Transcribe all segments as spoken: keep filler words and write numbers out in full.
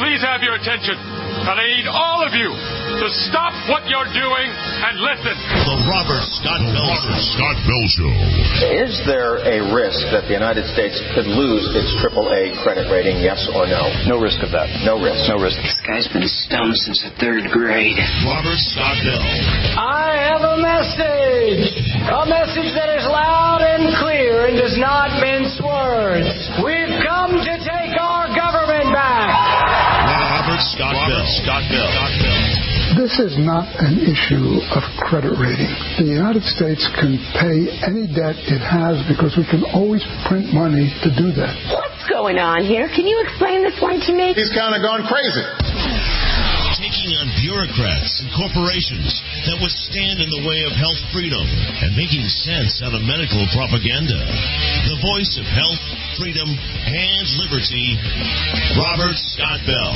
please have your attention. And I need all of you to stop what you're doing and listen. The Robert Scott Bell Show. Scott Bell Show. Is there a risk that the United States could lose its triple A credit rating, yes or no? No risk of that. No risk. No risk. This guy's been stoned since the third grade. Robert Scott Bell. I have a message. A message that is loud and clear and does not mince words. We've come to take our government back. Robert Scott Robert Bell. Scott Bell. Scott Bell. This is not an issue of credit rating. The United States can pay any debt it has because we can always print money to do that. What's going on here? Can you explain this one to me? He's kind of gone crazy. Taking on bureaucrats and corporations that would stand in the way of health freedom and making sense out of medical propaganda. The voice of health, freedom, and liberty, Robert Scott Bell.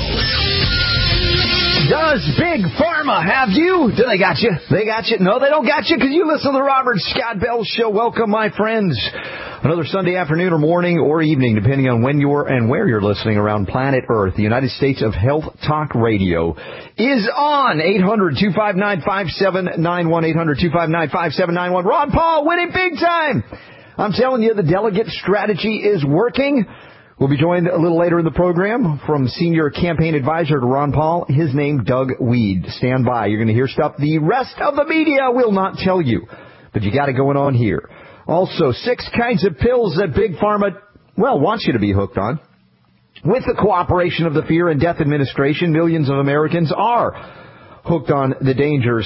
Does Big Pharma have you? Do they got you? They got you? No, they don't got you because you listen to the Robert Scott Bell Show. Welcome, my friends. Another Sunday afternoon or morning or evening, depending on when you're and where you're listening around planet Earth. The United States of Health Talk Radio is on. eight hundred two five nine five seven nine one. eight hundred two five nine five seven nine one. Ron Paul winning big time. I'm telling you, the delegate strategy is working. We'll be joined a little later in the program from senior campaign advisor to Ron Paul. His name, Doug Weed. Stand by. You're going to hear stuff the rest of the media will not tell you. But you got it going on here. Also, six kinds of pills that Big Pharma, well, wants you to be hooked on. With the cooperation of the Fear and Death Administration, millions of Americans are hooked on the dangers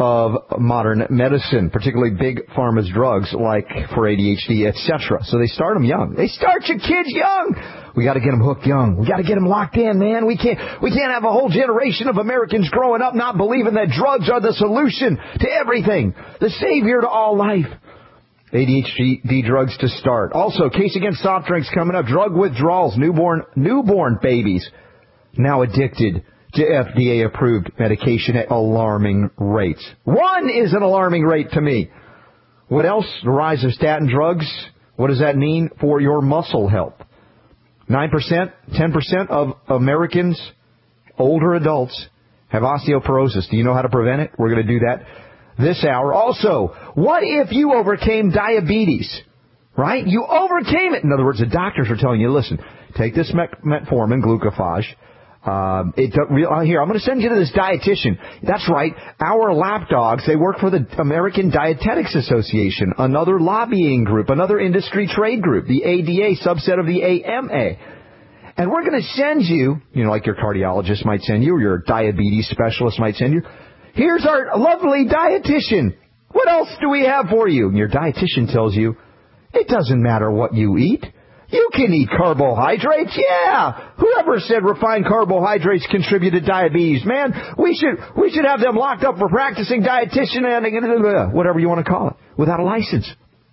of modern medicine, particularly Big Pharma's drugs like for A D H D, et cetera. So they start them young. They start your kids young. We got to get them hooked young. We got to get them locked in, man. We can't, we can't have a whole generation of Americans growing up not believing that drugs are the solution to everything, the savior to all life. A D H D drugs to start. Also, case against soft drinks coming up. Drug withdrawals. Newborn newborn babies now addicted to F D A-approved medication at alarming rates. One is an alarming rate to me. What else? The rise of statin drugs. What does that mean for your muscle health? nine percent, ten percent of Americans, older adults, have osteoporosis. Do you know how to prevent it? We're going to do that this hour. Also, what if you overcame diabetes, right? You overcame it. In other words, the doctors are telling you, listen, take this metformin, glucophage. Um, it, here, I'm going to send you to this dietitian. That's right. Our lapdogs, they work for the American Dietetics Association, another lobbying group, another industry trade group, the A D A, subset of the A M A. And we're going to send you, you know, like your cardiologist might send you, or your diabetes specialist might send you. Here's our lovely dietitian. What else do we have for you? And your dietitian tells you, it doesn't matter what you eat. You can eat carbohydrates. Yeah. Whoever said refined carbohydrates contribute to diabetes? Man, we should we should have them locked up for practicing dietitian and whatever you want to call it without a license.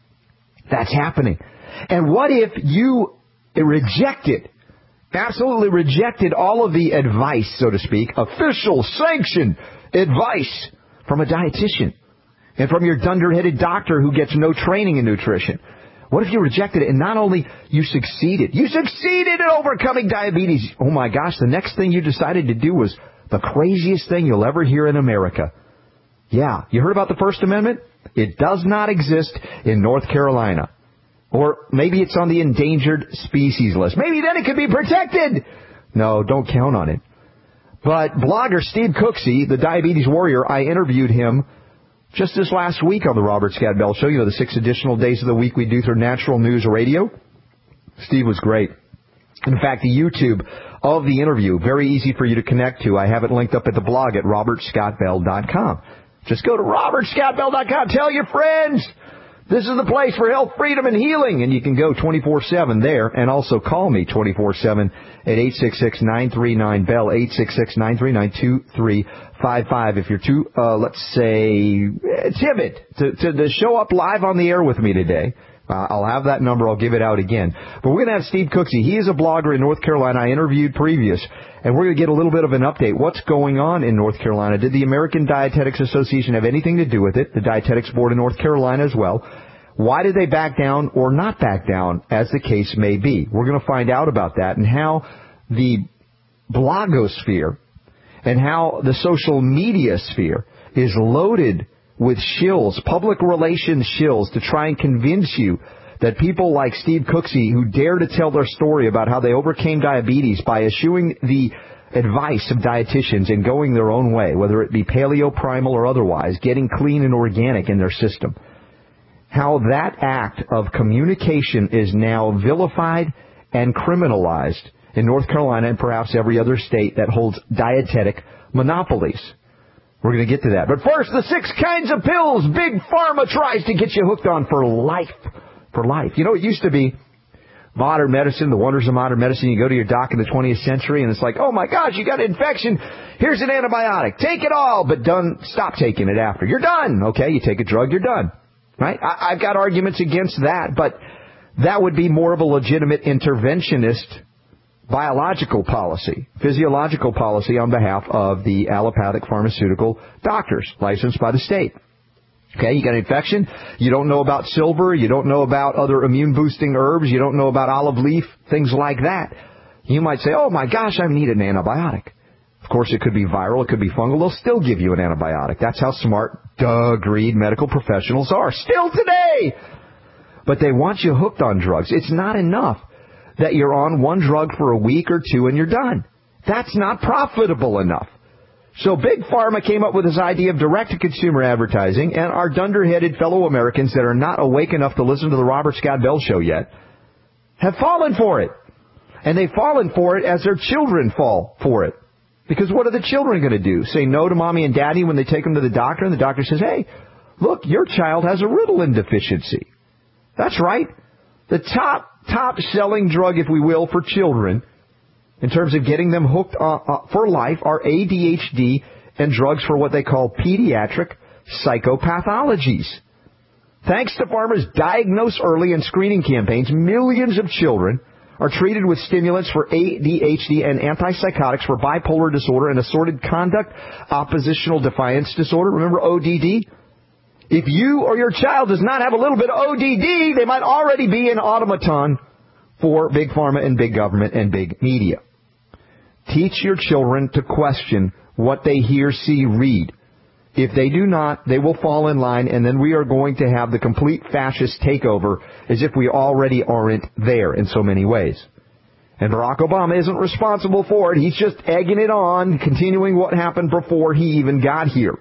That's happening. And what if you rejected, absolutely rejected all of the advice, so to speak, official sanctioned advice from a dietitian and from your dunderheaded doctor who gets no training in nutrition? What if you rejected it and not only you succeeded, you succeeded in overcoming diabetes. Oh my gosh, the next thing you decided to do was the craziest thing you'll ever hear in America. Yeah, you heard about the First Amendment? It does not exist in North Carolina. Or maybe it's on the endangered species list. Maybe then it could be protected. No, don't count on it. But blogger Steve Cooksey, the diabetes warrior, I interviewed him just this last week on the Robert Scott Bell Show. You know, the six additional days of the week we do through Natural News Radio. Steve was great. In fact, the YouTube of the interview, very easy for you to connect to. I have it linked up at the blog at robert scott bell dot com. Just go to robert scott bell dot com. Tell your friends. This is the place for health, freedom, and healing. And you can go twenty-four seven there and also call me twenty-four seven at eight six six, nine three nine, B E L L, eight six six, nine three nine, two three five five. If you're too, uh, let's say, timid to, to, to show up live on the air with me today, uh, I'll have that number. I'll give it out again. But we're going to have Steve Cooksey. He is a blogger in North Carolina. I interviewed previous. And we're going to get a little bit of an update. What's going on in North Carolina? Did the American Dietetics Association have anything to do with it? The Dietetics Board in North Carolina as well. Why did they back down or not back down, as the case may be? We're going to find out about that and how the blogosphere and how the social media sphere is loaded with shills, public relations shills, to try and convince you that people like Steve Cooksey, who dare to tell their story about how they overcame diabetes by eschewing the advice of dietitians and going their own way, whether it be paleo, primal, or otherwise, getting clean and organic in their system, how that act of communication is now vilified and criminalized in North Carolina and perhaps every other state that holds dietetic monopolies. We're going to get to that. But first, the six kinds of pills Big Pharma tries to get you hooked on for life. For life. You know, it used to be modern medicine, the wonders of modern medicine. You go to your doc in the twentieth century and it's like, oh my gosh, you got an infection. Here's an antibiotic. Take it all, but done. Stop taking it after. You're done. Okay, you take a drug, you're done. Right? I, I've got arguments against that, but that would be more of a legitimate interventionist biological policy, physiological policy on behalf of the allopathic pharmaceutical doctors licensed by the state. Okay, you got an infection, you don't know about silver, you don't know about other immune-boosting herbs, you don't know about olive leaf, things like that. You might say, oh my gosh, I need an antibiotic. Of course, it could be viral, it could be fungal, they'll still give you an antibiotic. That's how smart, agreed medical professionals are, still today. But they want you hooked on drugs. It's not enough that you're on one drug for a week or two and you're done. That's not profitable enough. So Big Pharma came up with this idea of direct-to-consumer advertising, and our dunder-headed fellow Americans that are not awake enough to listen to the Robert Scott Bell Show yet have fallen for it. And they've fallen for it as their children fall for it. Because what are the children going to do? Say no to mommy and daddy when they take them to the doctor, and the doctor says, hey, look, your child has a Ritalin deficiency. That's right. The top, top-selling drug, if we will, for children in terms of getting them hooked uh, uh, for life are A D H D and drugs for what they call pediatric psychopathologies. Thanks to Pharma's Diagnose Early and screening campaigns, millions of children are treated with stimulants for A D H D and antipsychotics for bipolar disorder and assorted conduct, oppositional defiance disorder. Remember O D D? If you or your child does not have a little bit of O D D, they might already be an automaton for Big Pharma and Big Government and Big Media. Teach your children to question what they hear, see, read. If they do not, they will fall in line, and then we are going to have the complete fascist takeover as if we already aren't there in so many ways. And Barack Obama isn't responsible for it. He's just egging it on, continuing what happened before he even got here.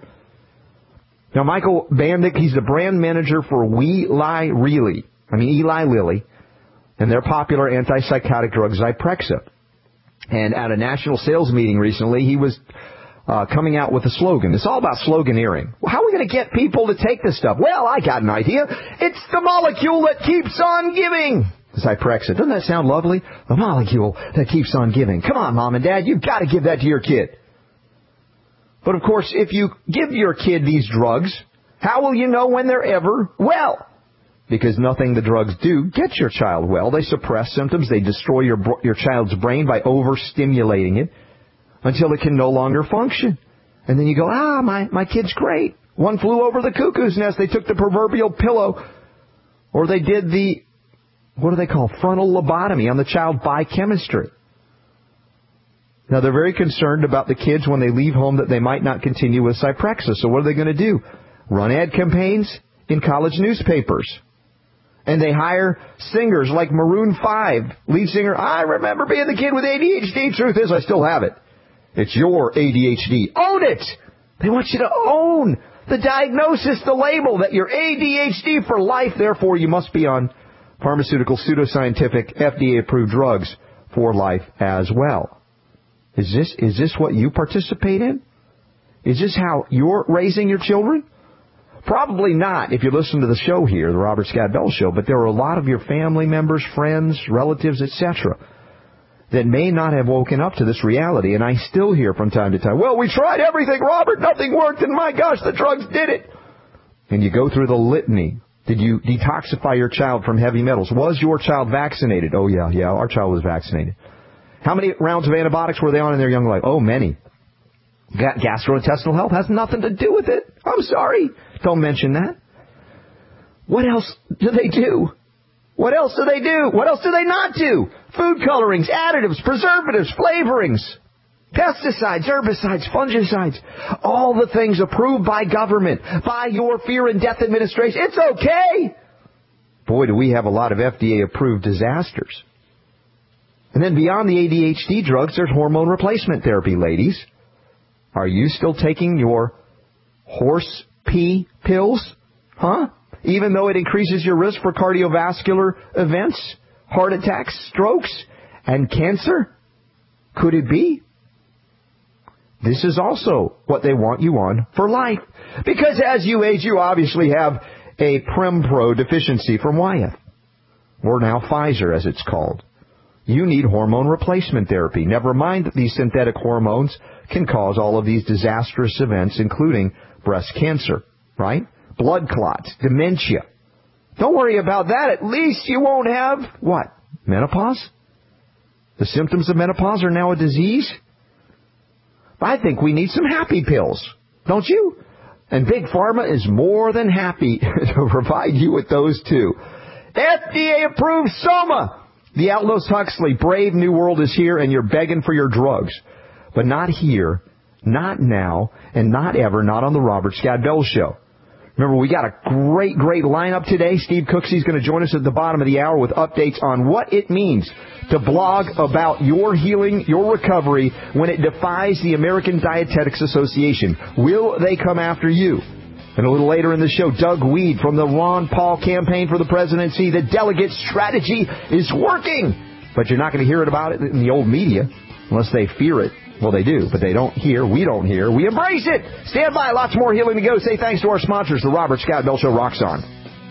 Now, Michael Bandick, he's the brand manager for Eli Lilly, I mean Eli Lilly, and their popular antipsychotic drug Zyprexa. And at a national sales meeting recently, he was uh, coming out with a slogan. It's all about sloganeering. Well, how are we going to get people to take this stuff? Well, I got an idea. It's the molecule that keeps on giving. Zyprexa. Doesn't that sound lovely? The molecule that keeps on giving. Come on, Mom and Dad, you've got to give that to your kid. But, of course, if you give your kid these drugs, how will you know when they're ever well? Because nothing the drugs do gets your child well. They suppress symptoms. They destroy your your child's brain by overstimulating it until it can no longer function. And then you go, ah, my, my kid's great. One flew over the cuckoo's nest. They took the proverbial pillow. Or they did the, what do they call, frontal lobotomy on the child by chemistry. Now, they're very concerned about the kids when they leave home that they might not continue with Zyprexa. So what are they going to do? Run ad campaigns in college newspapers. And they hire singers like Maroon five, lead singer, I remember being the kid with A D H D. Truth is, I still have it. It's your A D H D. Own it! They want you to own the diagnosis, the label that you're A D H D for life. Therefore, you must be on pharmaceutical, pseudoscientific, F D A-approved drugs for life as well. Is this, is this what you participate in? Is this how you're raising your children? Probably not if you listen to the show here, the Robert Scott Bell Show, but there are a lot of your family members, friends, relatives, et cetera that may not have woken up to this reality. And I still hear from time to time, well, we tried everything, Robert, nothing worked, and my gosh, the drugs did it. And you go through the litany. Did you detoxify your child from heavy metals? Was your child vaccinated? Oh, yeah, yeah, our child was vaccinated. How many rounds of antibiotics were they on in their young life? Oh, many. Gastrointestinal health has nothing to do with it. I'm sorry. Don't mention that. What else do they do? What else do they do? What else do they not do? Food colorings, additives, preservatives, flavorings. Pesticides, herbicides, fungicides, all the things approved by government, by your Fear and Death Administration. It's okay. Boy, do we have a lot of F D A-approved disasters. And then beyond the A D H D drugs, there's hormone replacement therapy, ladies. Are you still taking your horse pee pills? Huh? Even though it increases your risk for cardiovascular events, heart attacks, strokes, and cancer? Could it be? This is also what they want you on for life. Because as you age, you obviously have a Prempro deficiency from Wyeth, or now Pfizer as it's called. You need hormone replacement therapy. Never mind that these synthetic hormones can cause all of these disastrous events, including breast cancer, right? Blood clots, dementia. Don't worry about that. At least you won't have, what, menopause? The symptoms of menopause are now a disease? I think we need some happy pills, don't you? And Big Pharma is more than happy to provide you with those too. F D A-approved Soma. The Aldous Huxley Brave New World is here, and you're begging for your drugs. But not here, not now, and not ever, not on the Robert Scott Bell Show. Remember, we got a great, great lineup today. Steve Cooksey's going to join us at the bottom of the hour with updates on what it means to blog about your healing, your recovery, when it defies the American Dietetics Association. Will they come after you? And a little later in the show, Doug Weed from the Ron Paul campaign for the presidency. The delegate strategy is working. But you're not going to hear it about it in the old media unless they fear it. Well, they do, but they don't hear. We don't hear. We embrace it. Stand by. Lots more healing to go. Say thanks to our sponsors. The Robert Scott Bell Show rocks on.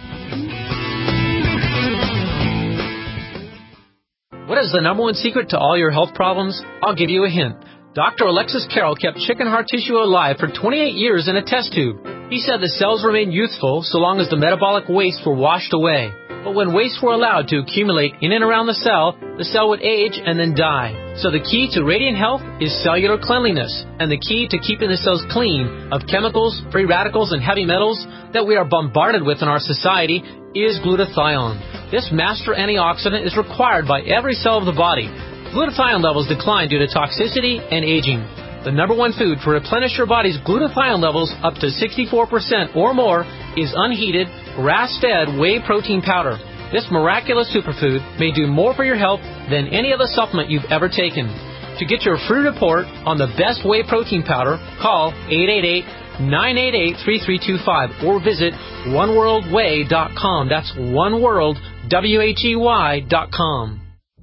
What is the number one secret to all your health problems? I'll give you a hint. Doctor Alexis Carroll kept chicken heart tissue alive for twenty-eight years in a test tube. He said the cells remained youthful so long as the metabolic wastes were washed away. But when wastes were allowed to accumulate in and around the cell, the cell would age and then die. So the key to radiant health is cellular cleanliness, and the key to keeping the cells clean of chemicals, free radicals, and heavy metals that we are bombarded with in our society is glutathione. This master antioxidant is required by every cell of the body. Glutathione levels decline due to toxicity and aging. The number one food to replenish your body's glutathione levels up to sixty-four percent or more is unheated, grass-fed whey protein powder. This miraculous superfood may do more for your health than any other supplement you've ever taken. To get your free report on the best whey protein powder, call eight eight eight, nine eight eight, three three two five or visit one world whey dot com. That's oneworld, W H E Y dot com.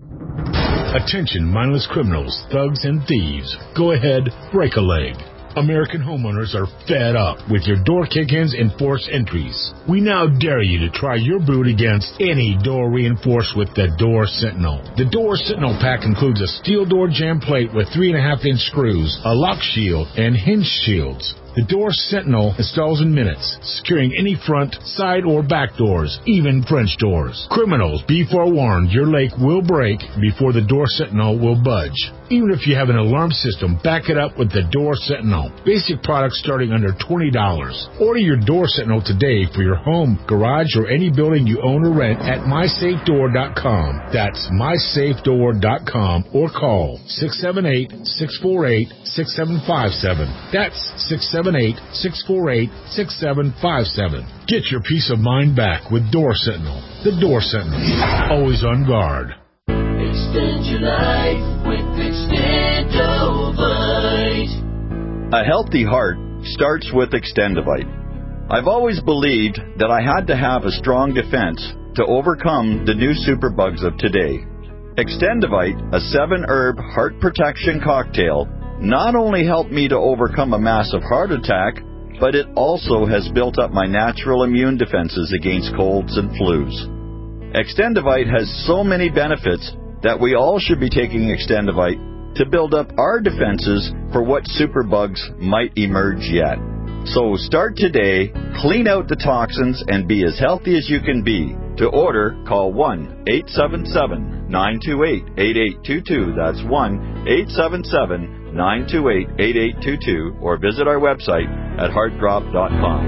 Attention, mindless criminals, thugs, and thieves. Go ahead, break a leg. American homeowners are fed up with your door kick-ins and forced entries. We now dare you to try your boot against any door reinforced with the Door Sentinel. The Door Sentinel pack includes a steel door jamb plate with three and a half inch screws, a lock shield, and hinge shields. The Door Sentinel installs in minutes, securing any front, side, or back doors, even French doors. Criminals, be forewarned, your leg will break before the Door Sentinel will budge. Even if you have an alarm system, back it up with the Door Sentinel. Basic products starting under twenty dollars. Order your Door Sentinel today for your home, garage, or any building you own or rent at my safe door dot com. That's my safe door dot com or call six seven eight, six four eight, six seven five seven. That's six seven eight, six four eight, six seven five seven. Get your peace of mind back with Door Sentinel. The Door Sentinel. Always on guard. Extend your life with Extendovite. A healthy heart starts with Extendovite. I've always believed that I had to have a strong defense to overcome the new superbugs of today. Extendovite, a seven-herb heart protection cocktail, not only helped me to overcome a massive heart attack, but it also has built up my natural immune defenses against colds and flus. Extendovite has so many benefits that we all should be taking Extendovite to build up our defenses for what superbugs might emerge yet. So start today, clean out the toxins, and be as healthy as you can be. To order, call one eight seven seven, nine two eight, eight eight two two. That's one eight seven seven, nine two eight, eight eight two two, or visit our website at heartdrop dot com.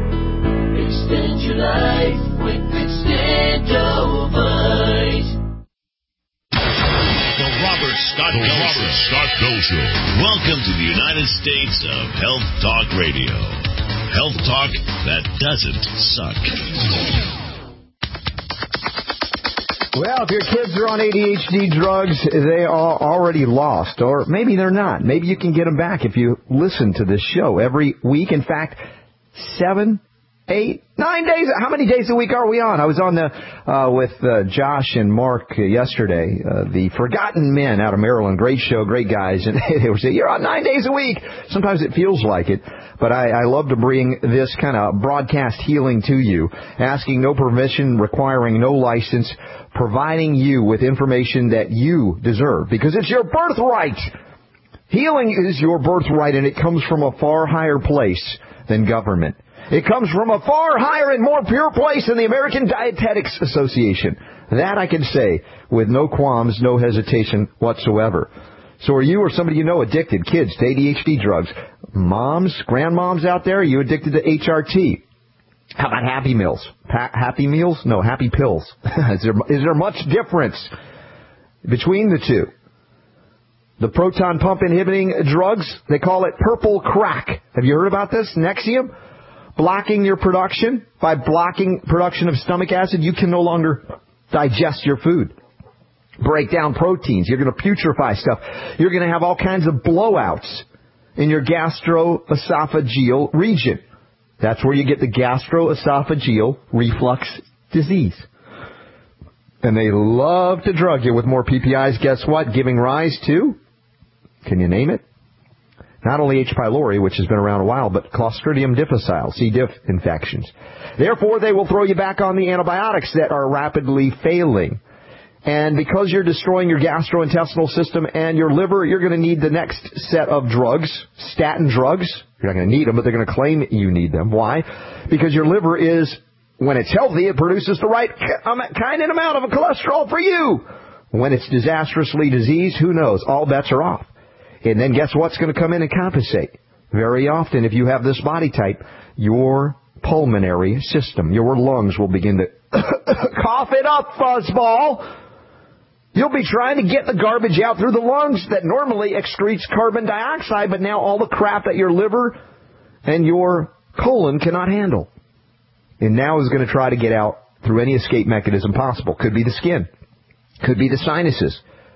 Extend your life with Extendovite. The Robert Scott the Bell Show. Scott Bell Show. Welcome to the United States of Health Talk Radio. Health talk that doesn't suck. Well, if your kids are on A D H D drugs, they are already lost. Or maybe they're not. Maybe you can get them back if you listen to this show every week. In fact, seven, eight, nine days. How many days a week are we on? I was on the uh, with uh, Josh and Mark uh, yesterday, uh, the Forgotten Men out of Maryland. Great show, great guys. And they were saying, you're on nine days a week. Sometimes it feels like it. But I, I love to bring this kind of broadcast healing to you, asking no permission, requiring no license, providing you with information that you deserve, because it's your birthright. Healing is your birthright, and it comes from a far higher place than government. It comes from a far higher and more pure place than the American Dietetics Association. That I can say with no qualms, no hesitation whatsoever. So are you or somebody you know addicted, kids, to A D H D drugs? Moms, grandmoms out there, are you addicted to H R T? How about Happy Meals? Pa- happy Meals? No, Happy Pills. is, there, is there much difference between the two? The proton pump inhibiting drugs, they call it purple crack. Have you heard about this? Nexium? Blocking your production. By blocking production of stomach acid, you can no longer digest your food. Break down proteins. You're going to putrefy stuff. You're going to have all kinds of blowouts in your gastroesophageal region. That's where you get the gastroesophageal reflux disease. And they love to drug you with more P P Is. Guess what? Giving rise to, can you name it? Not only H. pylori, which has been around a while, but Clostridium difficile, C. diff infections. Therefore, they will throw you back on the antibiotics that are rapidly failing. And because you're destroying your gastrointestinal system and your liver, you're going to need the next set of drugs, statin drugs. You're not going to need them, but they're going to claim you need them. Why? Because your liver is, when it's healthy, it produces the right kind and amount of cholesterol for you. When it's disastrously diseased, who knows? All bets are off. And then guess what's going to come in and compensate? Very often, if you have this body type, your pulmonary system, your lungs will begin to cough it up, fuzzball. You'll be trying to get the garbage out through the lungs that normally excretes carbon dioxide, but now all the crap that your liver and your colon cannot handle. And now is going to try to get out through any escape mechanism possible. Could be the skin. Could be the sinuses.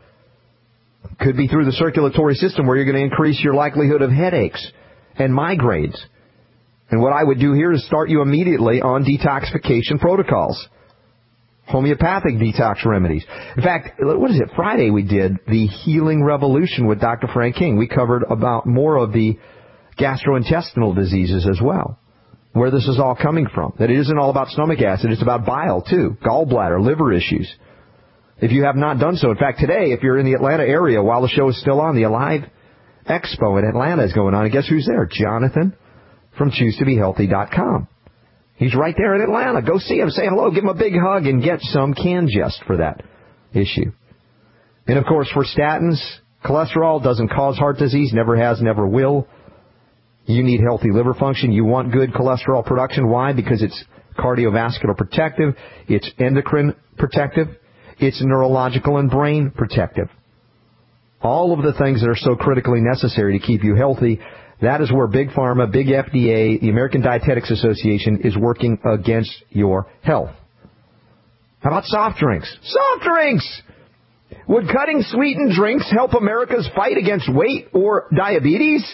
Could be through the circulatory system, where you're going to increase your likelihood of headaches and migraines. And what I would do here is start you immediately on detoxification protocols. Homeopathic detox remedies. In fact, what is it? Friday we did the Healing Revolution with Doctor Frank King. We covered about more of the gastrointestinal diseases as well, where this is all coming from. That it isn't all about stomach acid. It's about bile, too. Gallbladder, liver issues. If you have not done so, in fact, today, if you're in the Atlanta area while the show is still on, the Alive Expo in Atlanta is going on. And guess who's there? Jonathan from choose to be healthy dot com. He's right there in Atlanta. Go see him. Say hello. Give him a big hug and get some CanGest for that issue. And, of course, for statins, cholesterol doesn't cause heart disease, never has, never will. You need healthy liver function. You want good cholesterol production. Why? Because it's cardiovascular protective. It's endocrine protective. It's neurological and brain protective. All of the things that are so critically necessary to keep you healthy. That is where Big Pharma, Big F D A, the American Dietetics Association is working against your health. How about soft drinks? Soft drinks! Would cutting sweetened drinks help America's fight against weight or diabetes?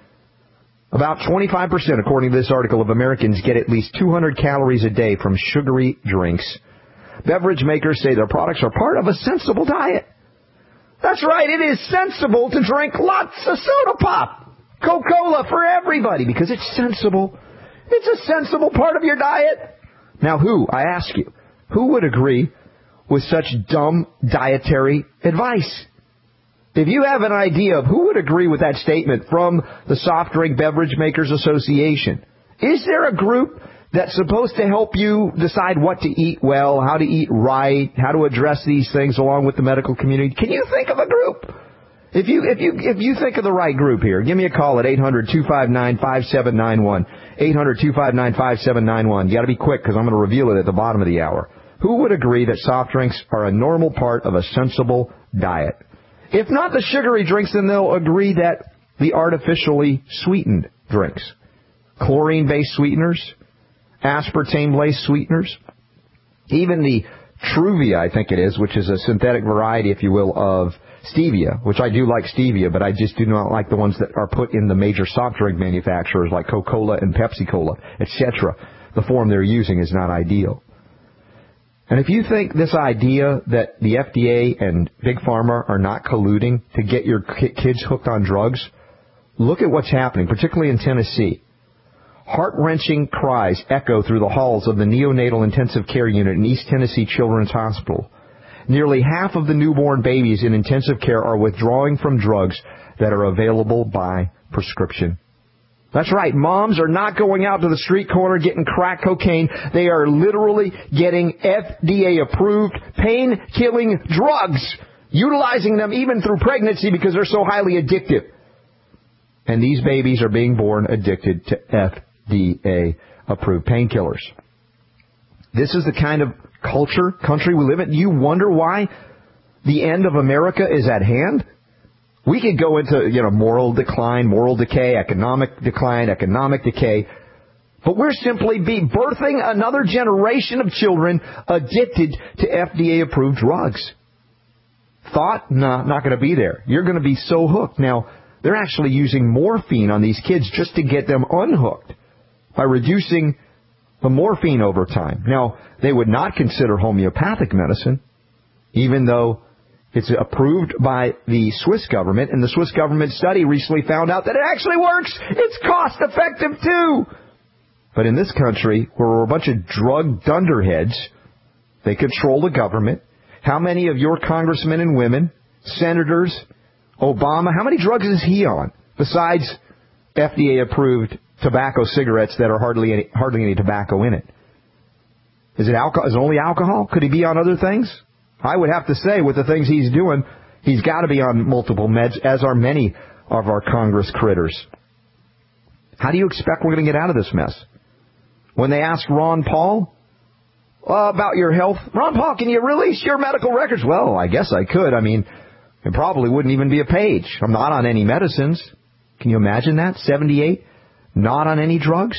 About twenty-five percent, according to this article, of Americans get at least two hundred calories a day from sugary drinks. Beverage makers say their products are part of a sensible diet. That's right, it is sensible to drink lots of soda pop. Coca-Cola for everybody, because it's sensible. It's a sensible part of your diet. Now who, I ask you, who would agree with such dumb dietary advice? If you have an idea of who would agree with that statement from the Soft Drink Beverage Makers Association, is there a group that's supposed to help you decide what to eat well, how to eat right, how to address these things along with the medical community? Can you think of a group? If you if you if you think of the right group here, give me a call at eight hundred, two five nine, five seven nine one. eight hundred, two five nine, five seven nine one. You got to be quick because I'm going to reveal it at the bottom of the hour. Who would agree that soft drinks are a normal part of a sensible diet? If not the sugary drinks, then they'll agree that the artificially sweetened drinks, chlorine-based sweeteners, aspartame-based sweeteners, even the Truvia, I think it is, which is a synthetic variety, if you will, of stevia, which I do like stevia, but I just do not like the ones that are put in the major soft drink manufacturers like Coca-Cola and Pepsi-Cola, et cetera. The form they're using is not ideal. And if you think this idea that the F D A and Big Pharma are not colluding to get your kids hooked on drugs, look at what's happening, particularly in Tennessee. Heart-wrenching cries echo through the halls of the neonatal intensive care unit in East Tennessee Children's Hospital. Nearly half of the newborn babies in intensive care are withdrawing from drugs that are available by prescription. That's right, moms are not going out to the street corner getting crack cocaine. They are literally getting F D A-approved pain-killing drugs, utilizing them even through pregnancy because they're so highly addictive. And these babies are being born addicted to F D A-approved painkillers. This is the kind of culture, country we live in. Do you wonder why the end of America is at hand? We could go into, you know, moral decline, moral decay, economic decline, economic decay. But we're simply be birthing another generation of children addicted to F D A-approved drugs. Thought? No, not going to be there. You're going to be so hooked. Now, they're actually using morphine on these kids just to get them unhooked by reducing the morphine over time. Now, they would not consider homeopathic medicine, even though it's approved by the Swiss government, and the Swiss government study recently found out that it actually works. It's cost-effective, too. But in this country, where we're a bunch of drug dunderheads, they control the government. How many of your congressmen and women, senators, Obama, how many drugs is he on besides F D A-approved tobacco cigarettes that are hardly any, hardly any tobacco in it? Is it alcohol? Is it only alcohol? Could he be on other things? I would have to say, with the things he's doing, he's got to be on multiple meds, as are many of our Congress critters. How do you expect we're going to get out of this mess? When they ask Ron Paul uh, about your health, Ron Paul, can you release your medical records? Well, I guess I could. I mean, it probably wouldn't even be a page. I'm not on any medicines. Can you imagine that? seventy-eight, not on any drugs?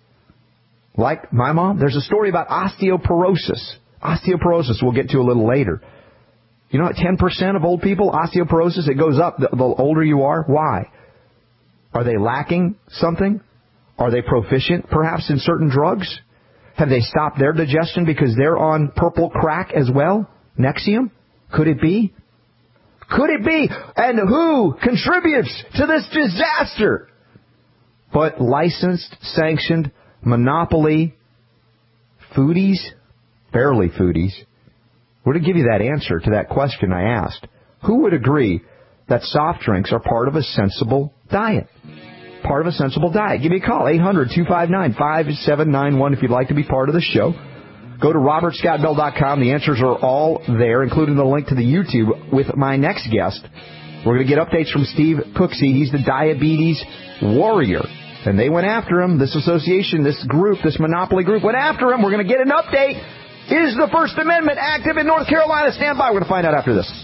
Like my mom, there's a story about osteoporosis. Osteoporosis we'll get to a little later. You know, ten percent of old people, osteoporosis, it goes up the, the older you are. Why? Are they lacking something? Are they proficient, perhaps, in certain drugs? Have they stopped their digestion because they're on purple crack as well? Nexium? Could it be? Could it be? And who contributes to this disaster? But licensed, sanctioned, monopoly foodies? Barely foodies. We're to give you that answer to that question I asked. Who would agree that soft drinks are part of a sensible diet? Part of a sensible diet. Give me a call, eight hundred, two five nine, five seven nine one if you'd like to be part of the show. Go to robert scott bell dot com. The answers are all there, including the link to the YouTube with my next guest. We're going to get updates from Steve Cooksey. He's the diabetes warrior. And they went after him. This association, this group, this monopoly group went after him. We're going to get an update. Is the First Amendment active in North Carolina? Stand by. We're going to find out after this.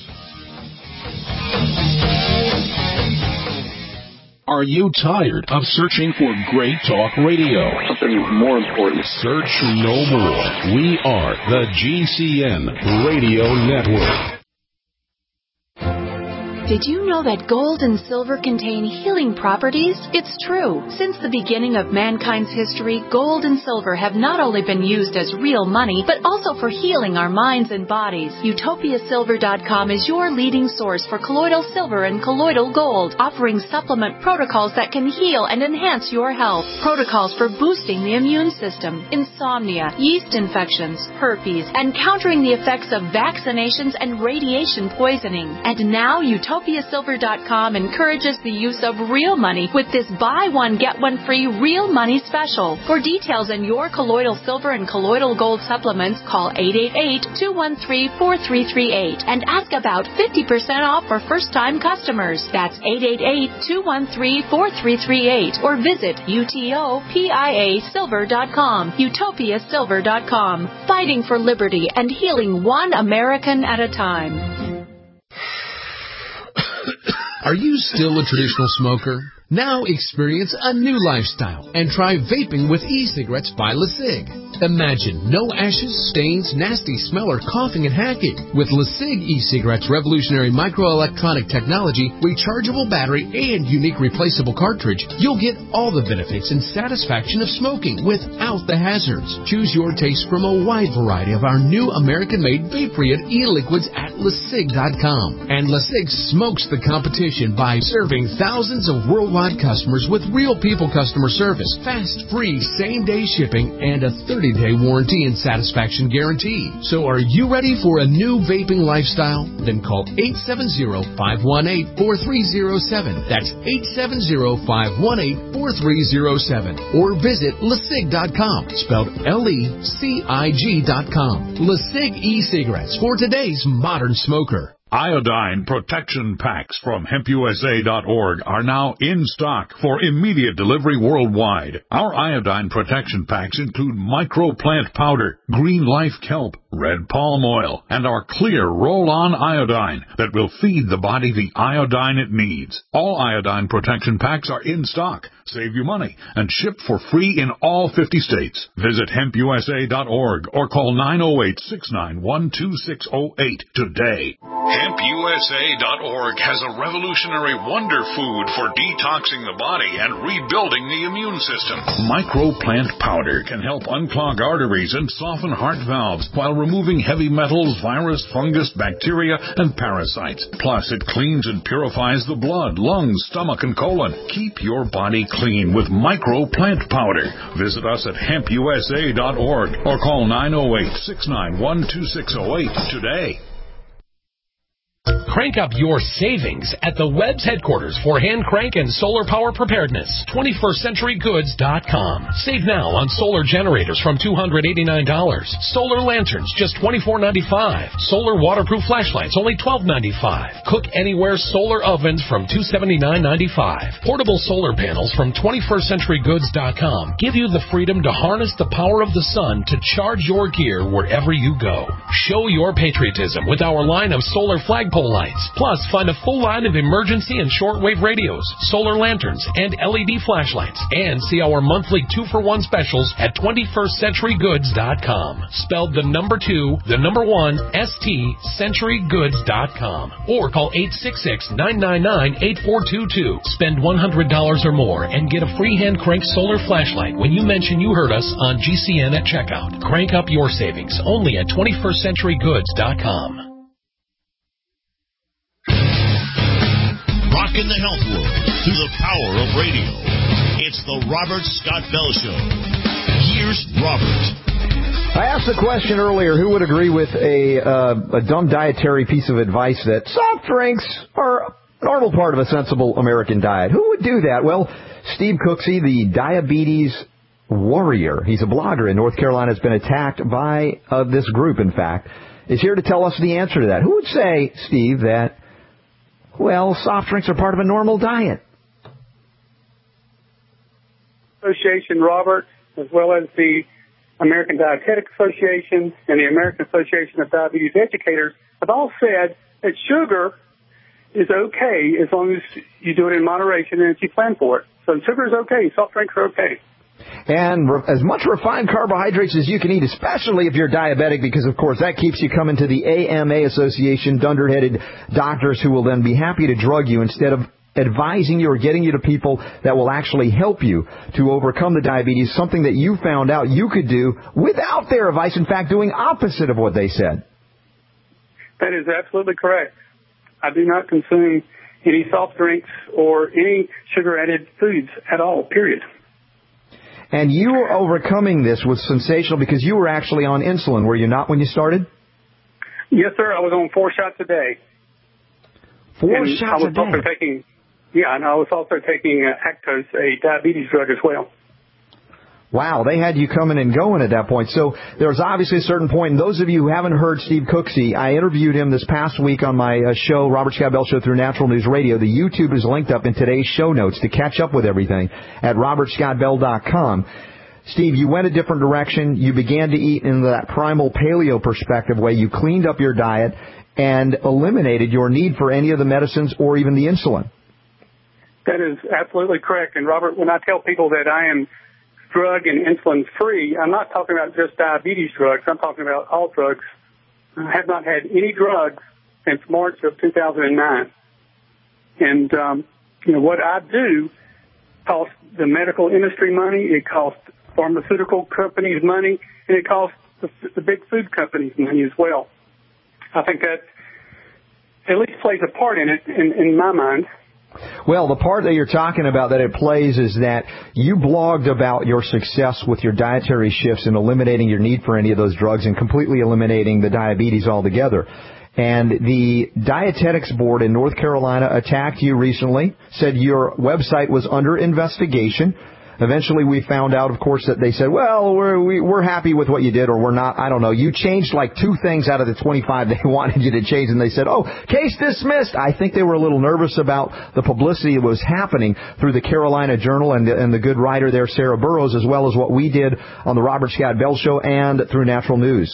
Are you tired of searching for great talk radio? Something more important. Search no more. We are the G C N Radio Network. Did you know that gold and silver contain healing properties? It's true. Since the beginning of mankind's history, gold and silver have not only been used as real money, but also for healing our minds and bodies. Utopia Silver dot com is your leading source for colloidal silver and colloidal gold, offering supplement protocols that can heal and enhance your health. Protocols for boosting the immune system, insomnia, yeast infections, herpes, and countering the effects of vaccinations and radiation poisoning. And now Utopia Utopia Silver dot com encourages the use of real money with this buy one, get one free real money special. For details on your colloidal silver and colloidal gold supplements, call eight eight eight, two one three, four three three eight and ask about fifty percent off for first-time customers. That's eight eight eight, two one three, four three three eight or visit Utopia Silver dot com. Utopia Silver dot com. Fighting for liberty and healing one American at a time. Are you still a traditional smoker? Now experience a new lifestyle and try vaping with e-cigarettes by LeSig. Imagine no ashes, stains, nasty smell, or coughing and hacking. With LeSig e-cigarettes' revolutionary microelectronic technology, rechargeable battery, and unique replaceable cartridge, you'll get all the benefits and satisfaction of smoking without the hazards. Choose your taste from a wide variety of our new American-made vape-free e-liquids at LeSig dot com. And LeSig smokes the competition by serving thousands of worldwide customers with real people customer service, fast, free, same-day shipping, and a thirty-day warranty and satisfaction guarantee. So are you ready for a new vaping lifestyle? Then call eight seven zero, five one eight, four three zero seven. That's eight seven zero, five one eight, four three zero seven. Or visit LeSig dot com, spelled L E C I G dot com. LeSig e-cigarettes for today's modern smoker. Iodine protection packs from hemp U S A dot org are now in stock for immediate delivery worldwide. Our iodine protection packs include microplant powder, green life kelp, red palm oil, and our clear roll-on iodine that will feed the body the iodine it needs. All iodine protection packs are in stock. Save you money and ship for free in all fifty states. Visit hemp U S A dot org or call nine oh eight, six nine one, two six oh eight today. hemp U S A dot org has a revolutionary wonder food for detoxing the body and rebuilding the immune system. Microplant powder can help unclog arteries and soften heart valves while removing heavy metals, virus, fungus, bacteria, and parasites. Plus, it cleans and purifies the blood, lungs, stomach, and colon. Keep your body clean with Microplant powder. Visit us at hemp U S A dot org or call nine oh eight, six nine one, two six oh eight today. Crank up your savings at the Webb's headquarters for hand crank and solar power preparedness. twenty-first century goods dot com. Save now on solar generators from two hundred eighty-nine dollars. Solar lanterns just twenty-four ninety-five. Solar waterproof flashlights only twelve ninety-five. Cook anywhere solar ovens from two seventy-nine ninety-five. Portable solar panels from twenty-first century goods dot com give you the freedom to harness the power of the sun to charge your gear wherever you go. Show your patriotism with our line of solar flagpole lights. Plus, find a full line of emergency and shortwave radios, solar lanterns, and L E D flashlights. And see our monthly two-for-one specials at twenty-first century goods dot com. Spelled the number two, the number one, S T, century goods dot com. Or call eight six six, nine nine nine, eight four two two. Spend one hundred dollars or more and get a free hand crank solar flashlight when you mention you heard us on G C N at checkout. Crank up your savings only at twenty-first century goods dot com. Rocking the health world through the power of radio. It's the Robert Scott Bell Show. Here's Robert. I asked the question earlier, who would agree with a, uh, a dumb dietary piece of advice that soft drinks are a normal part of a sensible American diet? Who would do that? Well, Steve Cooksey, the diabetes warrior, he's a blogger in North Carolina, has been attacked by uh, this group, in fact, is here to tell us the answer to that. Who would say, Steve, that well, soft drinks are part of a normal diet? Association, Robert, as well as the American Dietetic Association and the American Association of Diabetes Educators have all said that sugar is okay as long as you do it in moderation and if you plan for it. So sugar is okay. Soft drinks are okay. And re- as much refined carbohydrates as you can eat, especially if you're diabetic, because, of course, that keeps you coming to the A M A Association, dunder-headed doctors who will then be happy to drug you instead of advising you or getting you to people that will actually help you to overcome the diabetes, something that you found out you could do without their advice, in fact, doing opposite of what they said. That is absolutely correct. I do not consume any soft drinks or any sugar-added foods at all, period. And you were overcoming this was sensational because you were actually on insulin, were you not, when you started? Yes, sir. I was on four shots a day. Four and shots I was a day? Also taking, yeah, and I was also taking uh, Actos, a diabetes drug as well. Wow, they had you coming and going at that point. So there was obviously a certain point, and those of you who haven't heard Steve Cooksey, I interviewed him this past week on my uh, show, Robert Scott Bell Show, through Natural News Radio. The YouTube is linked up in today's show notes to catch up with everything at robert scott bell dot com. Steve, you went a different direction. You began to eat in that primal paleo perspective way. You cleaned up your diet, and eliminated your need for any of the medicines or even the insulin. That is absolutely correct. And, Robert, when I tell people that I am drug and insulin free, I'm not talking about just diabetes drugs. I'm talking about all drugs. I have not had any drugs since March of two thousand nine. And, um, you know, what I do costs the medical industry money, it costs pharmaceutical companies money, and it costs the, the big food companies money as well. I think that at least plays a part in it, in, in my mind. Well, the part that you're talking about that it plays is that you blogged about your success with your dietary shifts and eliminating your need for any of those drugs and completely eliminating the diabetes altogether. And the Dietetics Board in North Carolina attacked you recently, said your website was under investigation. Eventually, we found out, of course, that they said, well, we're, we, we're happy with what you did, or we're not. I don't know. You changed like two things out of the twenty-five they wanted you to change, and they said, oh, case dismissed. I think they were a little nervous about the publicity that was happening through the Carolina Journal and the, and the good writer there, Sarah Burrows, as well as what we did on the Robert Scott Bell Show and through Natural News.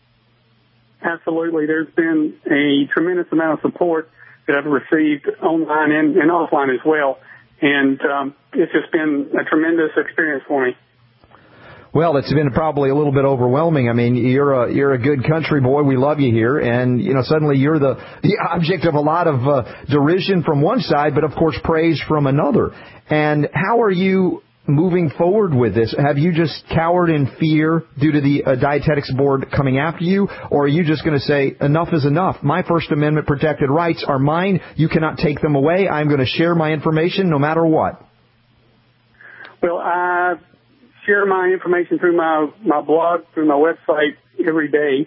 Absolutely. There's been a tremendous amount of support that I've received online and, and offline as well. And um, it's just been a tremendous experience for me. Well, it's been probably a little bit overwhelming. I mean, you're a you're a good country boy. We love you here, and you know suddenly you're the the object of a lot of uh, derision from one side, but of course praise from another. And how are you moving forward with this? Have you just cowered in fear due to the uh, Dietetics Board coming after you, or are you just going to say, enough is enough? My First Amendment protected rights are mine. You cannot take them away. I'm going to share my information no matter what. Well, I share my information through my, my blog, through my website every day.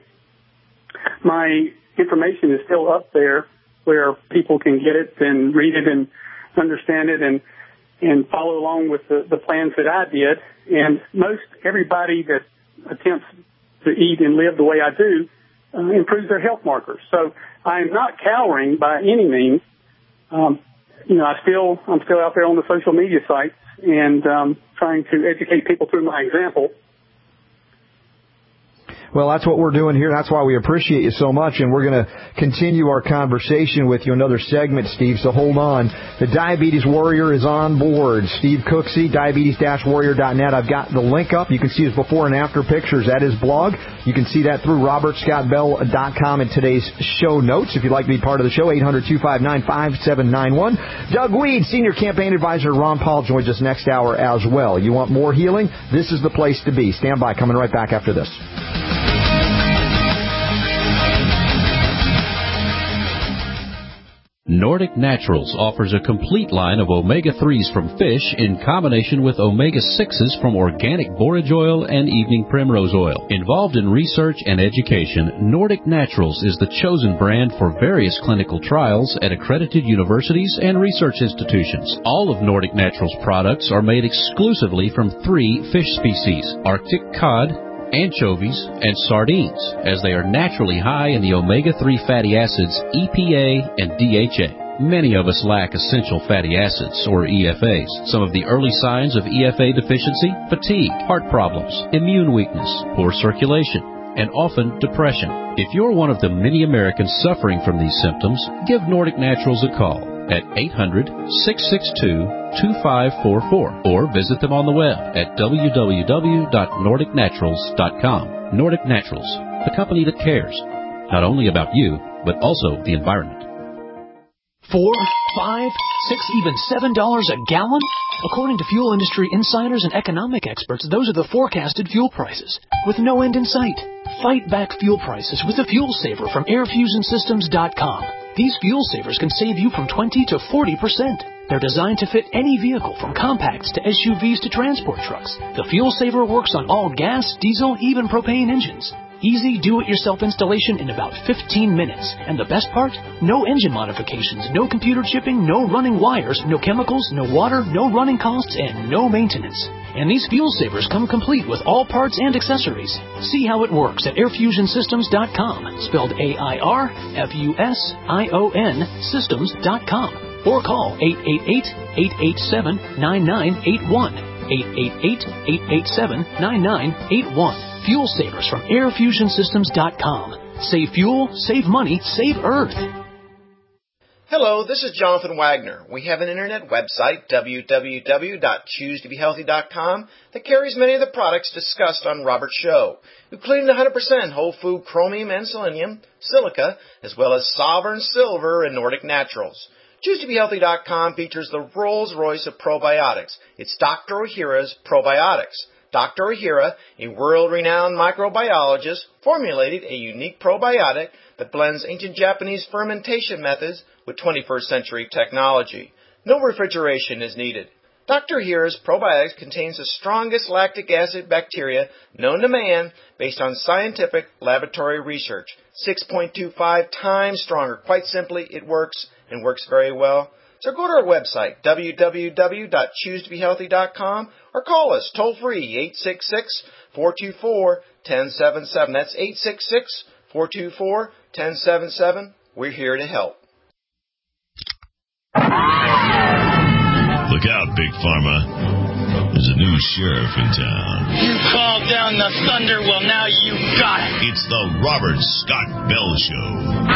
My information is still up there where people can get it and read it and understand it and and follow along with the, the plans that I did. And most everybody that attempts to eat and live the way I do uh, improves their health markers. So I'm not cowering by any means. Um, you know, I still, I'm still out there on the social media sites and um, trying to educate people through my example. Well, that's what we're doing here. That's why we appreciate you so much, and we're going to continue our conversation with you, another segment, Steve, so hold on. The Diabetes Warrior is on board. Steve Cooksey, diabetes warrior dot net. I've got the link up. You can see his before and after pictures at his blog. You can see that through robert scott bell dot com in today's show notes. If you'd like to be part of the show, eight hundred, two five nine, five seven nine one. Doug Weed, Senior Campaign Advisor Ron Paul, joins us next hour as well. You want more healing? This is the place to be. Stand by. Coming right back after this. Nordic Naturals offers a complete line of omega threes from fish in combination with omega sixes from organic borage oil and evening primrose oil. Involved in research and education, Nordic Naturals is the chosen brand for various clinical trials at accredited universities and research institutions. All of Nordic Naturals products are made exclusively from three fish species: Arctic cod, anchovies, and sardines, as they are naturally high in the omega three fatty acids E P A and D H A. Many of us lack essential fatty acids, or E F As. Some of the early signs of E F A deficiency: fatigue, heart problems, immune weakness, poor circulation, and often depression. If you're one of the many Americans suffering from these symptoms, give Nordic Naturals a call at eight hundred, six six two, two five four four or visit them on the web at w w w dot nordic naturals dot com. Nordic Naturals, the company that cares, not only about you, but also the environment. Four, five, six, even seven dollars a gallon? According to fuel industry insiders and economic experts, those are the forecasted fuel prices, with no end in sight. Fight back fuel prices with a fuel saver from air fusion systems dot com. These fuel savers can save you from twenty to forty percent. They're designed to fit any vehicle, from compacts to S U Vs to transport trucks. The fuel saver works on all gas, diesel, even propane engines. Easy do-it-yourself installation in about fifteen minutes. And the best part? No engine modifications, no computer chipping, no running wires, no chemicals, no water, no running costs, and no maintenance. And these fuel savers come complete with all parts and accessories. See how it works at air fusion systems dot com, spelled A I R F U S I O N systems dot com. Or call eight eight eight, eight eight seven, nine nine eight one, eight eight eight, eight eight seven, nine nine eight one. Fuel Savers from air fusion systems dot com. Save fuel, save money, save Earth. Hello, this is Jonathan Wagner. We have an internet website, w w w dot choose to be healthy dot com, that carries many of the products discussed on Robert's show, including one hundred percent whole food chromium and selenium, silica, as well as Sovereign Silver and Nordic Naturals. choose to be healthy dot com features the Rolls-Royce of probiotics. It's Doctor Ohhira's Probiotics. Doctor Ohhira, a world-renowned microbiologist, formulated a unique probiotic that blends ancient Japanese fermentation methods with twenty-first century technology. No refrigeration is needed. Doctor Ohhira's probiotics contains the strongest lactic acid bacteria known to man based on scientific laboratory research. six point two five times stronger. Quite simply, it works and works very well. So go to our website, w w w dot choose to be healthy dot com, or call us toll-free, eight six six, four two four, one zero seven seven. That's eight six six, four two four, one zero seven seven. We're here to help. Look out, Big Pharma. There's a new sheriff in town. You called down the thunder, well, now you got it. It's the Robert Scott Bell Show.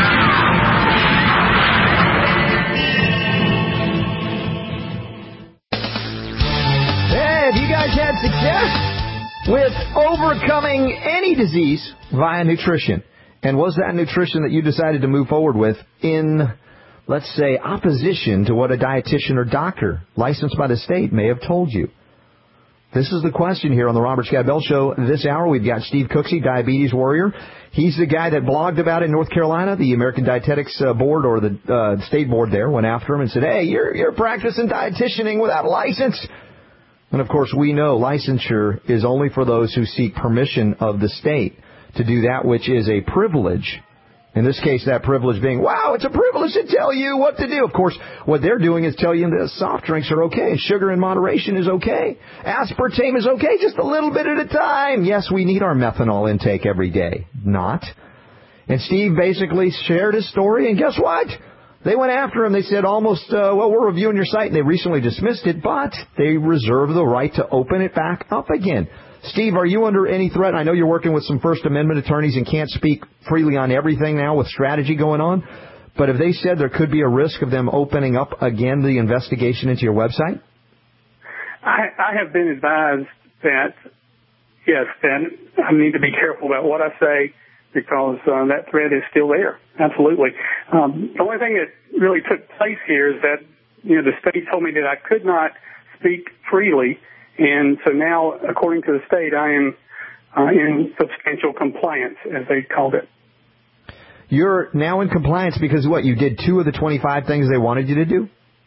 Hey, have you guys had success with overcoming any disease via nutrition? And was that nutrition that you decided to move forward with in, let's say, opposition to what a dietitian or doctor licensed by the state may have told you? This is the question here on the Robert Scott Bell Show. This hour, we've got Steve Cooksey, Diabetes Warrior. He's the guy that blogged about it in North Carolina. The American Dietetics uh, Board, or the uh, state board there, went after him and said, hey, you're, you're practicing dietitianing without a license. And, of course, we know licensure is only for those who seek permission of the state to do that which is a privilege. In this case, that privilege being, wow, it's a privilege to tell you what to do. Of course, what they're doing is tell you that soft drinks are okay. Sugar in moderation is okay. Aspartame is okay, just a little bit at a time. Yes, we need our methanol intake every day. Not. And Steve basically shared his story, and guess what? They went after him. They said almost, uh, well, we're reviewing your site, and they recently dismissed it, but they reserve the right to open it back up again. Steve, are you under any threat? I know you're working with some First Amendment attorneys and can't speak freely on everything now with strategy going on, but have they said there could be a risk of them opening up again the investigation into your website? I, I have been advised that, yes, that I need to be careful about what I say because uh, that threat is still there. Absolutely. Um, the only thing that really took place here is that, you know, the state told me that I could not speak freely. And so now, according to the state, I am uh, in substantial compliance, as they called it. You're now in compliance because, what, you did two of the twenty-five things they wanted you to do?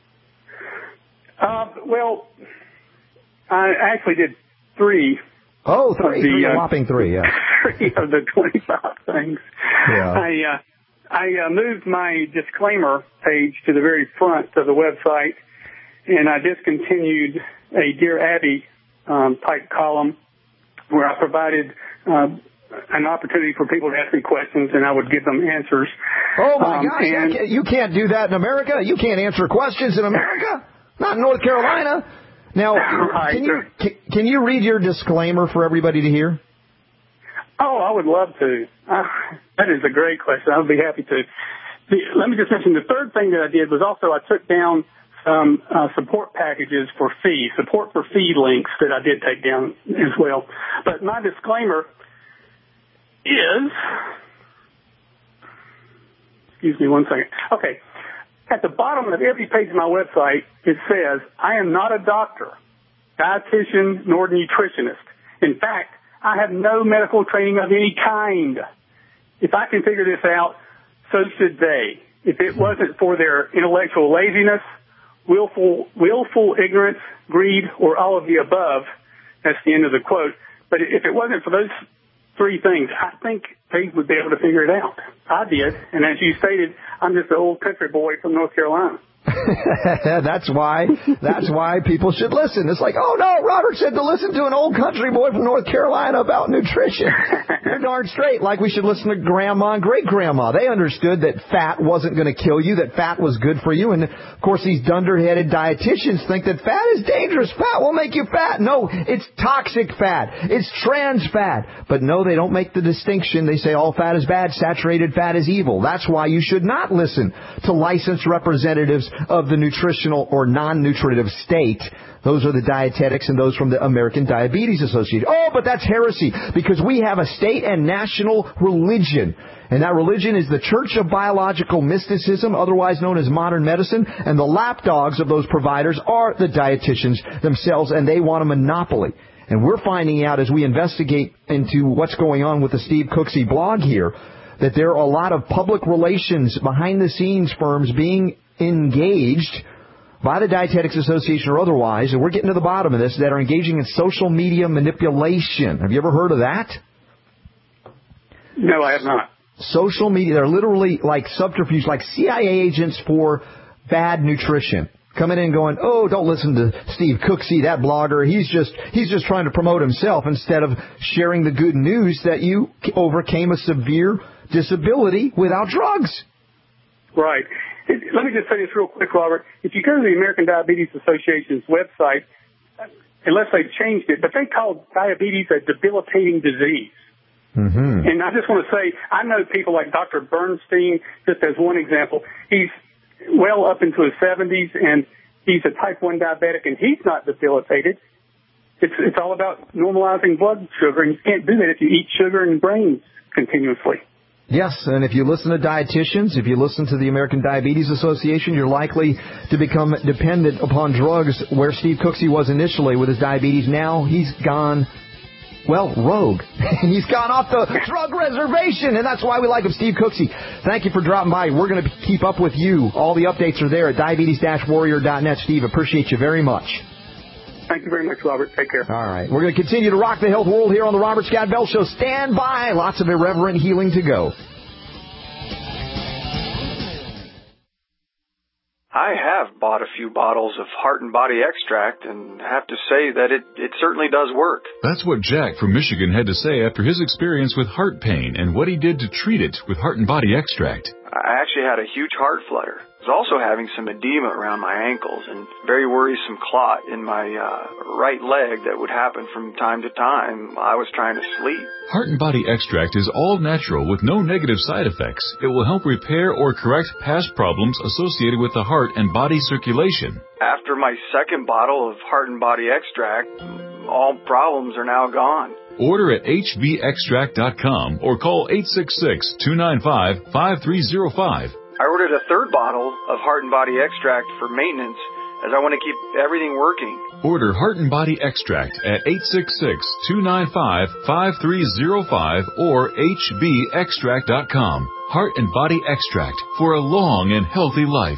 Uh, well, I actually did three. Oh, three, the, three uh, a whopping three, yeah. Three of the twenty-five things. Yeah. I, uh, I uh, moved my disclaimer page to the very front of the website, and I discontinued a Dear Abby um, type column where I provided uh, an opportunity for people to ask me questions, and I would give them answers. Oh, my um, gosh, and can't, you can't do that in America. You can't answer questions in America. Not in North Carolina. Now, right. can you can, can you read your disclaimer for everybody to hear? Oh, I would love to. Uh, that is a great question. I would be happy to. The, let me just mention the third thing that I did was also I took down some uh, support packages for fee, support for fee links that I did take down as well. But my disclaimer is, excuse me one second. Okay. At the bottom of every page of my website, it says, I am not a doctor, dietitian, nor nutritionist. In fact, I have no medical training of any kind. If I can figure this out, so should they. If it wasn't for their intellectual laziness, willful, willful ignorance, greed, or all of the above, that's the end of the quote. But if it wasn't for those three things, I think they would be able to figure it out. I did, and as you stated, I'm just an old country boy from North Carolina. that's why that's why people should listen. It's like, oh no, Robert said to listen to an old country boy from North Carolina about nutrition. You're darn straight. Like we should listen to grandma and great grandma. They understood that fat wasn't going to kill you, that fat was good for you. And of course these dunder-headed dietitians think that fat is dangerous. Fat will make you fat. No, it's toxic fat. It's trans fat. But no, they don't make the distinction. They say all fat is bad, saturated fat is evil. That's why you should not listen to licensed representatives of the nutritional or non-nutritive state. Those are the dietetics and those from the American Diabetes Association. Oh, but that's heresy because we have a state and national religion. And that religion is the Church of Biological Mysticism, otherwise known as modern medicine. And the lapdogs of those providers are the dietitians themselves, and they want a monopoly. And we're finding out as we investigate into what's going on with the Steve Cooksey blog here, that there are a lot of public relations behind-the-scenes firms being engaged by the Dietetics Association or otherwise, and we're getting to the bottom of this, that are engaging in social media manipulation. Have you ever heard of that? No, I have not. Social media, they're literally like subterfuge, like C I A agents for bad nutrition. Coming in and going, oh, don't listen to Steve Cooksey, that blogger. He's just he's just trying to promote himself instead of sharing the good news that you overcame a severe disability without drugs. Right. Let me just say this real quick, Robert. If you go to the American Diabetes Association's website, unless they've changed it, but they call diabetes a debilitating disease. Mm-hmm. And I just want to say, I know people like Doctor Bernstein, just as one example. He's well up into his seventies, and he's a type one diabetic, and he's not debilitated. It's, it's all about normalizing blood sugar, and you can't do that if you eat sugar and grains continuously. Yes, and if you listen to dietitians, if you listen to the American Diabetes Association, you're likely to become dependent upon drugs where Steve Cooksey was initially with his diabetes. Now he's gone, well, rogue. He's gone off the drug reservation, and that's why we like him, Steve Cooksey. Thank you for dropping by. We're going to keep up with you. All the updates are there at diabetes dash warrior dot net. Steve, appreciate you very much. Thank you very much, Robert. Take care. All right. We're going to continue to rock the health world here on the Robert Scott Bell Show. Stand by. Lots of irreverent healing to go. I have bought a few bottles of Heart and Body Extract and have to say that it, it certainly does work. That's what Jack from Michigan had to say after his experience with heart pain and what he did to treat it with Heart and Body Extract. I actually had a huge heart flutter. I was also having some edema around my ankles and very worrisome clot in my uh, right leg that would happen from time to time while I was trying to sleep. Heart and Body Extract is all natural with no negative side effects. It will help repair or correct past problems associated with the heart and body circulation. After my second bottle of Heart and Body Extract, all problems are now gone. Order at h b extract dot com or call eight six six, two nine five, five three zero five. I ordered a third bottle of Heart and Body Extract for maintenance as I want to keep everything working. Order Heart and Body Extract at eight six six, two nine five, five three zero five or h b extract dot com. Heart and Body Extract for a long and healthy life.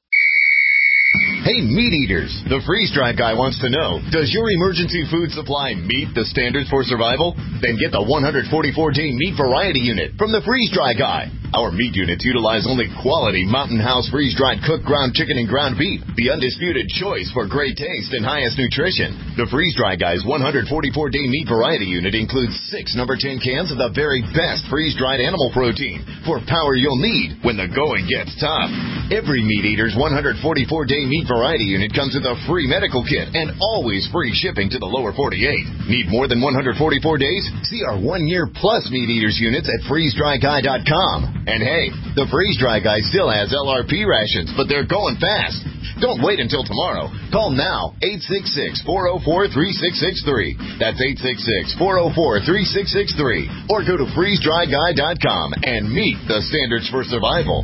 Hey, meat eaters, the freeze-dried guy wants to know, does your emergency food supply meet the standards for survival? Then get the one hundred forty-four day meat variety unit from the freeze-dry guy. Our meat units utilize only quality Mountain House freeze-dried cooked ground chicken and ground beef, the undisputed choice for great taste and highest nutrition. The freeze-dry guy's one hundred forty-four day meat variety unit includes six number ten cans of the very best freeze-dried animal protein for power you'll need when the going gets tough. Every meat eater's one hundred forty-four day meat variety unit comes with a free medical kit and always free shipping to the lower forty-eight. Need more than one hundred forty-four days? See our one year plus meat eaters units at freeze dry guy dot com. And hey, the Freeze Dry Guy still has L R P rations, but they're going fast. Don't wait until tomorrow. Call now, eight six six, four oh four, three six six three. That's eight six six, four oh four, three six six three. Or go to freeze dry guy dot com and meet the standards for survival.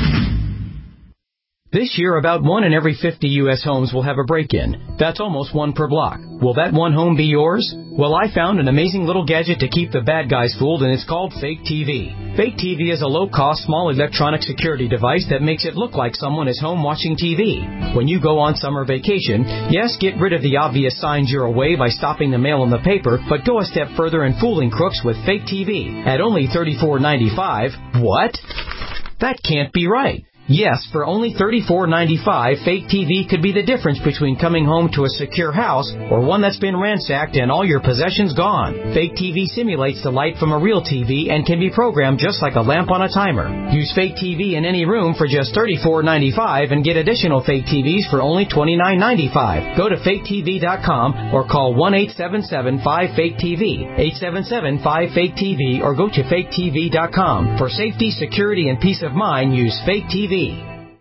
This year, about one in every fifty U S homes will have a break-in. That's almost one per block. Will that one home be yours? Well, I found an amazing little gadget to keep the bad guys fooled, and it's called Fake T V. Fake T V is a low-cost, small electronic security device that makes it look like someone is home watching T V. When you go on summer vacation, yes, get rid of the obvious signs you're away by stopping the mail and the paper, but go a step further in fooling crooks with Fake T V. At only thirty-four ninety-five, what? That can't be right. Yes, for only thirty-four ninety-five, Fake T V could be the difference between coming home to a secure house or one that's been ransacked and all your possessions gone. Fake T V simulates the light from a real T V and can be programmed just like a lamp on a timer. Use Fake T V in any room for just thirty-four ninety-five and get additional Fake T Vs for only twenty-nine ninety-five. Go to fake T V dot com or call one eight seven seven five fake T V, eight seven seven five fake T V, or go to fake T V dot com. For safety, security, and peace of mind, use Fake T V.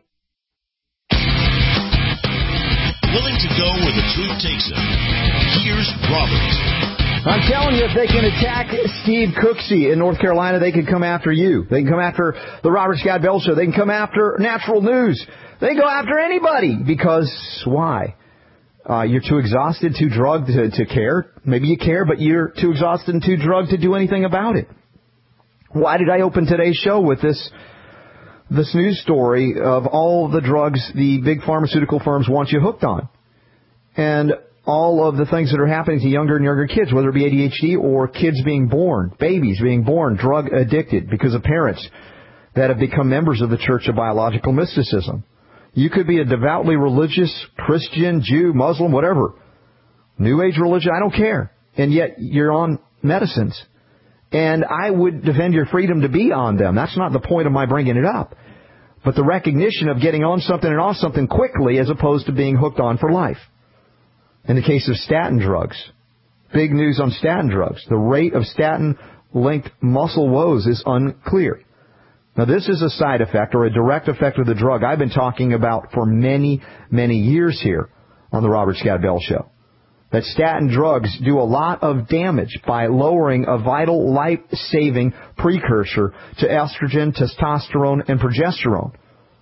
Willing to go where the truth takes him. Here's Robert. I'm telling you, if they can attack Steve Cooksey in North Carolina, they can come after you. They can come after the Robert Scott Bell Show. They can come after Natural News. They can go after anybody. Because why? Uh, you're too exhausted, too drugged to, to care. Maybe you care, but you're too exhausted and too drugged to do anything about it. Why did I open today's show with this this news story of all the drugs the big pharmaceutical firms want you hooked on? And all of the things that are happening to younger and younger kids, whether it be A D H D or kids being born, babies being born drug addicted because of parents that have become members of the Church of Biological Mysticism. You could be a devoutly religious Christian, Jew, Muslim, whatever, New Age religion, I don't care. And yet you're on medicines. And I would defend your freedom to be on them. That's not the point of my bringing it up. But the recognition of getting on something and off something quickly as opposed to being hooked on for life. In the case of statin drugs, big news on statin drugs. The rate of statin-linked muscle woes is unclear. Now, this is a side effect or a direct effect of the drug I've been talking about for many, many years here on the Robert Scott Bell Show. That statin drugs do a lot of damage by lowering a vital life-saving precursor to estrogen, testosterone, and progesterone.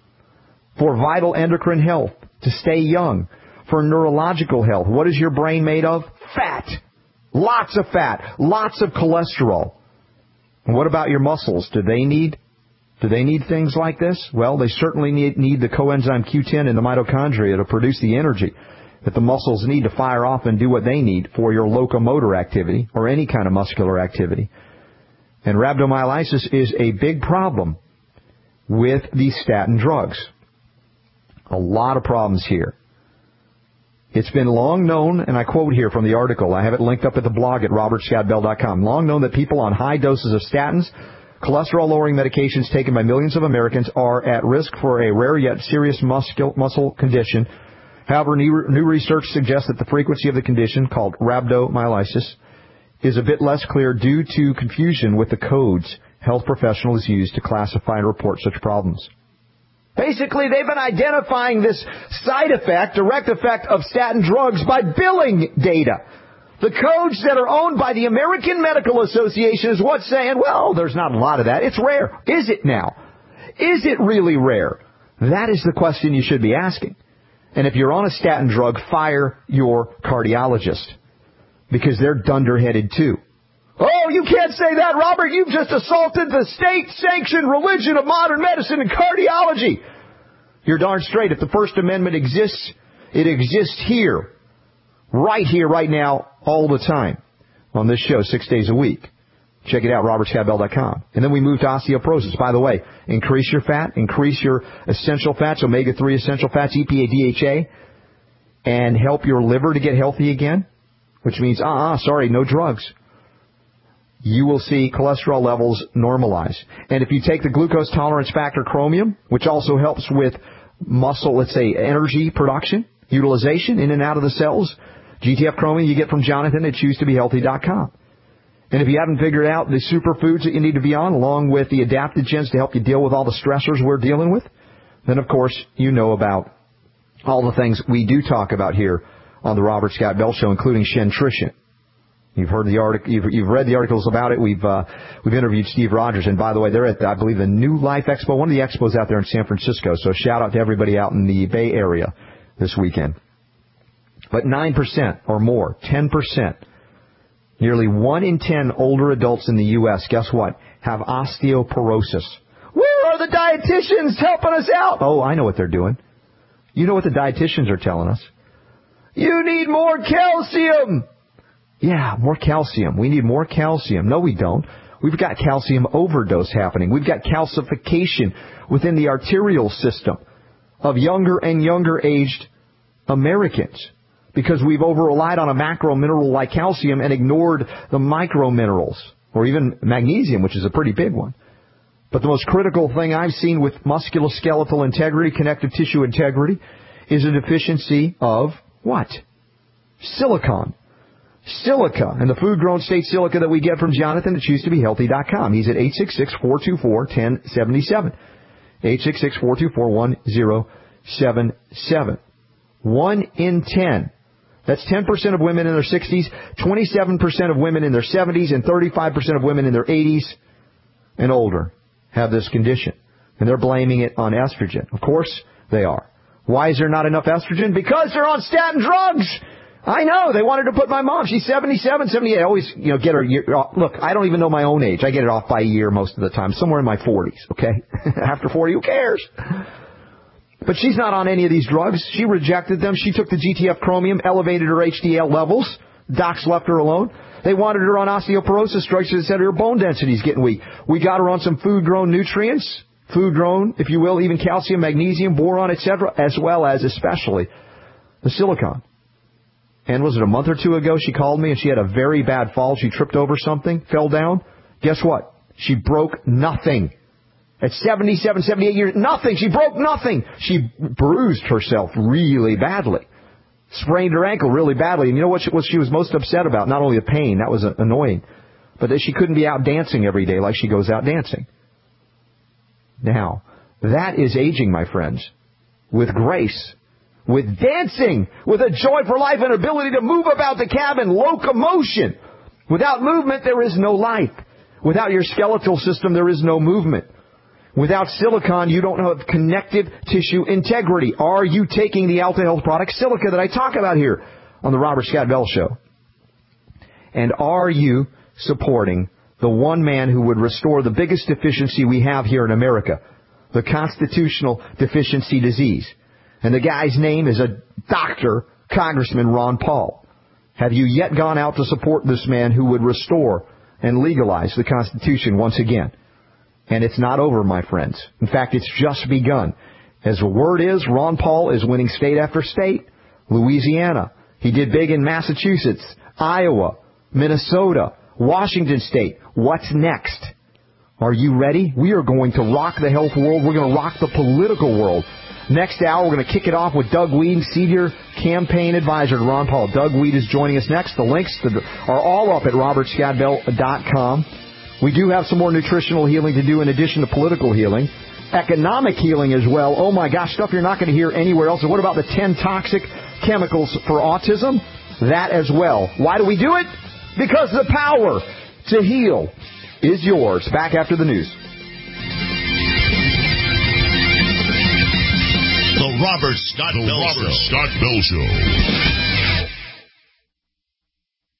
For vital endocrine health, to stay young. For neurological health, what is your brain made of? Fat. Lots of fat. Lots of cholesterol. And what about your muscles? Do they need do they need things like this? Well, they certainly need, need the coenzyme Q ten in the mitochondria to produce the energy that the muscles need to fire off and do what they need for your locomotor activity or any kind of muscular activity. And rhabdomyolysis is a big problem with these statin drugs. A lot of problems here. It's been long known, and I quote here from the article, I have it linked up at the blog at robert scott bell dot com, long known that people on high doses of statins, cholesterol-lowering medications taken by millions of Americans, are at risk for a rare yet serious muscle, muscle condition. However, new, new research suggests that the frequency of the condition, called rhabdomyolysis, is a bit less clear due to confusion with the codes health professionals use to classify and report such problems. Basically, they've been identifying this side effect, direct effect of statin drugs by billing data. The codes that are owned by the American Medical Association is what's saying, well, there's not a lot of that. It's rare. Is it now? Is it really rare? That is the question you should be asking. And if you're on a statin drug, fire your cardiologist, because they're dunderheaded too. Oh, you can't say that, Robert. You've just assaulted the state-sanctioned religion of modern medicine and cardiology. You're darn straight. If the First Amendment exists, it exists here, right here, right now, all the time, on this show, six days a week. Check it out, robert scott bell dot com. And then we move to osteoporosis. By the way, increase your fat, increase your essential fats, omega three essential fats, E P A, D H A, and help your liver to get healthy again, which means, uh-uh, sorry, no drugs. You will see cholesterol levels normalize. And if you take the glucose tolerance factor chromium, which also helps with muscle, let's say, energy production, utilization in and out of the cells, G T F chromium you get from Jonathan at choose to be healthy dot com. And if you haven't figured out the superfoods that you need to be on, along with the adaptogens to help you deal with all the stressors we're dealing with, then, of course, you know about all the things we do talk about here on the Robert Scott Bell Show, including Shentrition. You've heard the article, you've, you've read the articles about it. We've uh, we've interviewed Steve Rogers, and by the way, they're at, I believe, the New Life Expo, one of the expos out there in San Francisco. So shout out to everybody out in the Bay Area this weekend. But nine percent or more, ten percent, nearly one in ten older adults in the U S, guess what, have osteoporosis. Where are the dietitians helping us out? Oh, I know what they're doing. You know what the dietitians are telling us. You need more calcium. Yeah, more calcium. We need more calcium. No, we don't. We've got calcium overdose happening. We've got calcification within the arterial system of younger and younger aged Americans because we've over-relied on a macro mineral like calcium and ignored the micro minerals, or even magnesium, which is a pretty big one. But the most critical thing I've seen with musculoskeletal integrity, connective tissue integrity, is a deficiency of what? Silicon. Silica, and the food-grown state silica that we get from Jonathan at choose to be healthy dot com. He's at eight six six, four two four, one zero seven seven. eight six six, four two four, one zero seven seven. One in ten. That's ten percent of women in their sixties, twenty-seven percent of women in their seventies, and thirty-five percent of women in their eighties and older have this condition. And they're blaming it on estrogen. Of course they are. Why is there not enough estrogen? Because they're on statin drugs! I know. They wanted to put my mom. She's seventy-seven, seventy-eight. I always, you know, get her year. Look, I don't even know my own age. I get it off by a year most of the time. Somewhere in my forties, okay? After forty, who cares? But she's not on any of these drugs. She rejected them. She took the G T F chromium, elevated her H D L levels. Docs left her alone. They wanted her on osteoporosis drugs. They said her bone density is getting weak. We got her on some food-grown nutrients, food-grown, if you will, even calcium, magnesium, boron, et cetera, as well as especially the silicon. And was it a month or two ago she called me and she had a very bad fall. She tripped over something, fell down. Guess what? She broke nothing. At seventy-seven, seventy-eight years, nothing. She broke nothing. She bruised herself really badly. Sprained her ankle really badly. And you know what she, what she was most upset about? Not only the pain, that was annoying, but that she couldn't be out dancing every day like she goes out dancing. Now, that is aging, my friends, with grace. With dancing, with a joy for life and ability to move about the cabin, locomotion. Without movement, there is no life. Without your skeletal system, there is no movement. Without silicon, you don't have connective tissue integrity. Are you taking the Alta Health product silica that I talk about here on the Robert Scott Bell Show? And are you supporting the one man who would restore the biggest deficiency we have here in America, the constitutional deficiency disease? And the guy's name is a doctor, Congressman Ron Paul. Have you yet gone out to support this man who would restore and legalize the Constitution once again? And it's not over, my friends. In fact, it's just begun. As the word is, Ron Paul is winning state after state. Louisiana. He did big in Massachusetts, Iowa, Minnesota, Washington State. What's next? Are you ready? We are going to rock the health world. We're going to rock the political world. Next hour, we're going to kick it off with Doug Weed, Senior Campaign Advisor to Ron Paul. Doug Weed is joining us next. The links to the, are all up at robert scott bell dot com. We do have some more nutritional healing to do in addition to political healing. Economic healing as well. Oh, my gosh, stuff you're not going to hear anywhere else. And what about the ten toxic chemicals for autism? That as well. Why do we do it? Because the power to heal is yours. Back after the news. The Robert Scott Bell Show. Scott Bell Show.